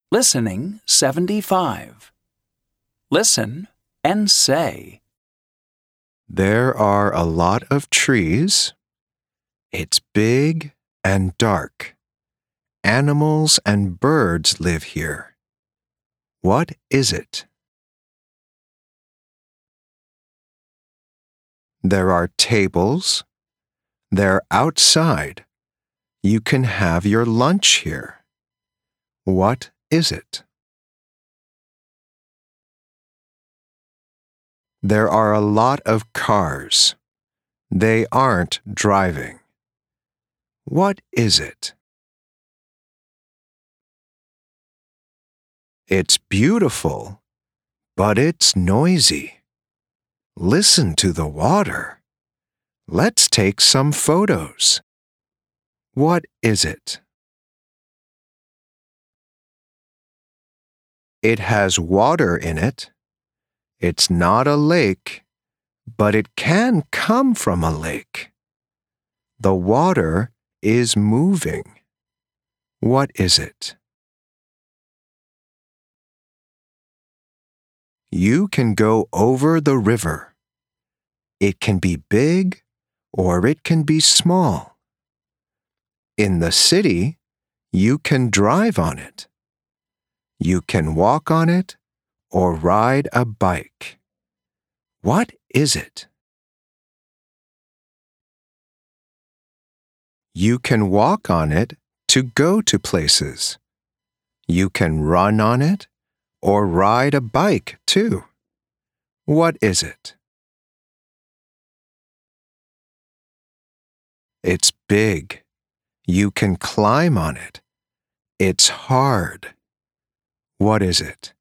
Listening 75. Listen and say. There are a lot of trees. It's big and dark. Animals and birds live here. What is it? There are tables. They're outside. You can have your lunch here. What is it? There are a lot of cars. They aren't driving. What is it? It's beautiful, but it's noisy. Listen to the water. Let's take some photos. What is it? It has water in it. It's not a lake, but it can come from a lake. The water is moving. What is it? You can go over the river. It can be big or it can be small. In the city, you can drive on it. You can walk on it or ride a bike. What is it? You can walk on it to go to places. You can run on it or ride a bike too. What is it? It's big. You can climb on it. It's hard. What is it?